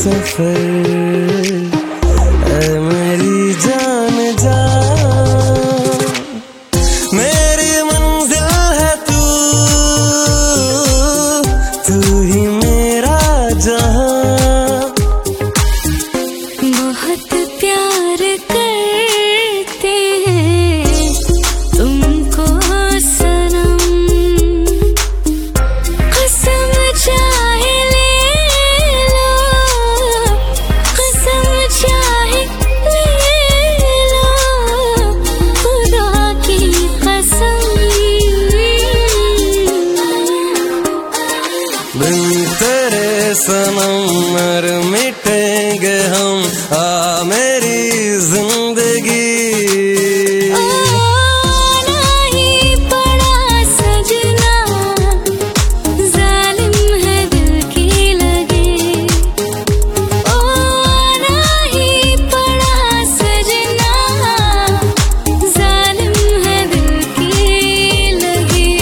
सफर ऐ मेरी जान जा, मेरी मंजिल है तू, तू ही मेरा जहां। बहुत प्यार करते हैं तुमको सनम, कसम चाहे ले लो, कसम चाहे ले लो, खुदा की कसम। बिन तेरे सनम मर मिटेंगे हम, आ मेरी जिंदगी। आना ही पड़ा सजना, जालिम है दिल की लगी। आना ही पड़ा सजना, जालिम है दिल की लगी।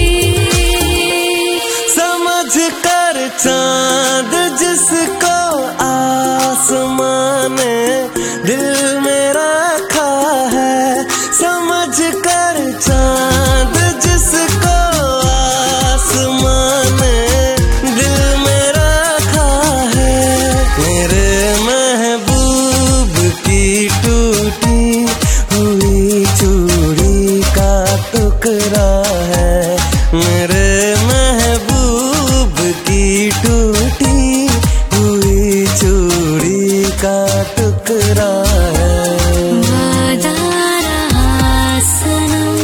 समझ कर चांद जिसको आसमां ने दिल में रखा है, समझ कर चांद जिसको आसमां ने दिल में रखा है। मेरे महबूब की टूटी हुई चूड़ी का टुकड़ा है, मेरे महबूब की टूटी हुई चूड़ी का टुकड़ा है। वादा रहा सनम,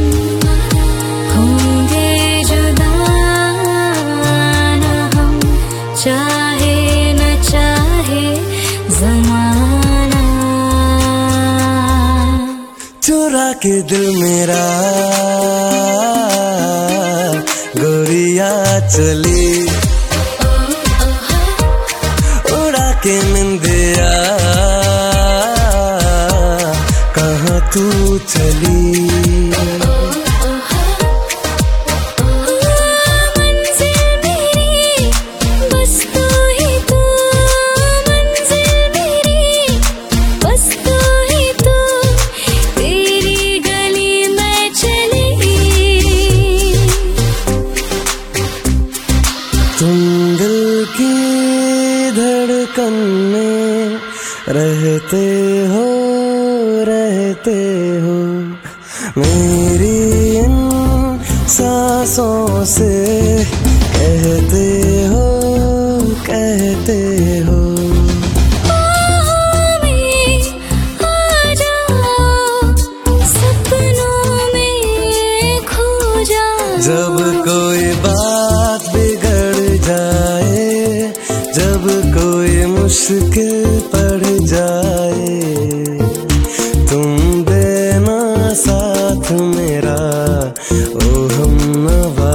होंगे जुदा न हम, चाहे न चाहे ज़माना। चुरा के दिल मेरा गोरिया चली, उड़ा के निंदिया कहाँ तू चली। मंजिल मेरी बस तू ही तू, मंजिल मेरी बस तू ही तू, तेरी गली में चली। तुम दिल की धड़कन में रहते हो, रहते हो, मेरी इन सांसों से कहते हो, कहते हो। में आ जाओ, सपनों में खो जाओ। जब कोई बात बिगड़ जाए, जब कोई मुश्किल पड़ जाए, तुम देना साथ मेरा ओ हमनवा।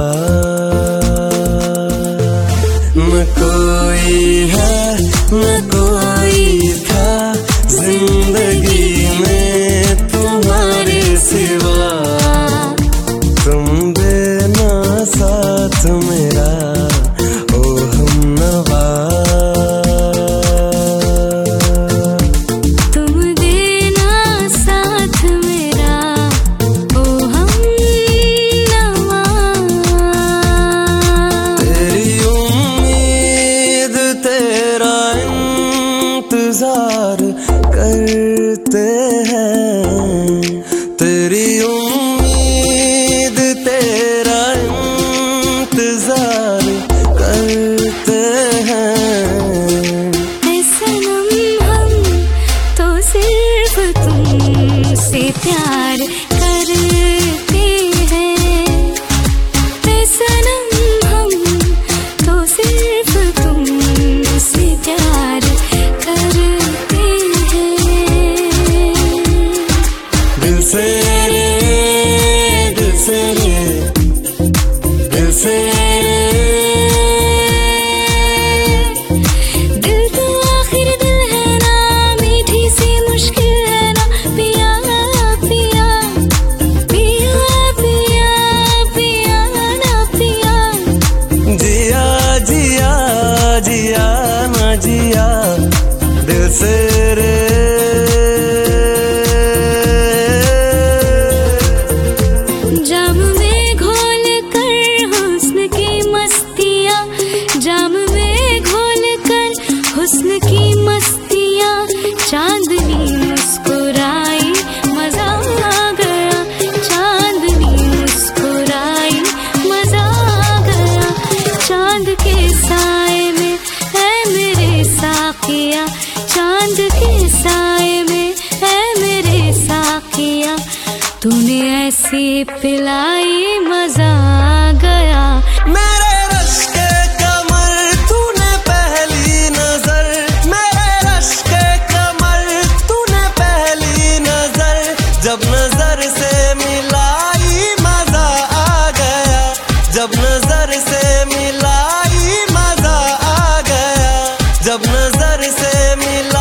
न कोई है न कोई था जिंदगी में तुम्हारे सिवा, तुम देना साथ मेरा ओ हमनवा। तुम देना साथ मेरा ओ हमनवा। तेरी उम्मीद तेरा इंतजार करते हैं, तेरी उम्मीद तेरा इंतजार करते हैं। ऐ सनम हम तो सिर्फ तुमसे प्यार करते हैं, ऐ सनम हम तो सिर्फ तुमसे प्यार करते हैं। दिल से रे, दिल से रे, दिल से रे, जिया दिल से रे। जाम में घोल कर हुस्न की मस्तियाँ, जाम में घोल कर हुस्न की मस्तियाँ, चांदनी मुस्कुराई मजा आ गया, चांदनी मुस्कुराई मजा आ गया। चांद के साए में है मेरे साकिया, चांद के साए में है मेरे साकिया, तूने ऐसी पिलाई मजा आ गया। मेरे रश के कमर तूने पहली नजर, मेरे रश के कमर तूने पहली नजर, जब नजर से मिलाई मजा आ गया, जब नजर से मिलाई मजा आ गया, जब नजर से मिला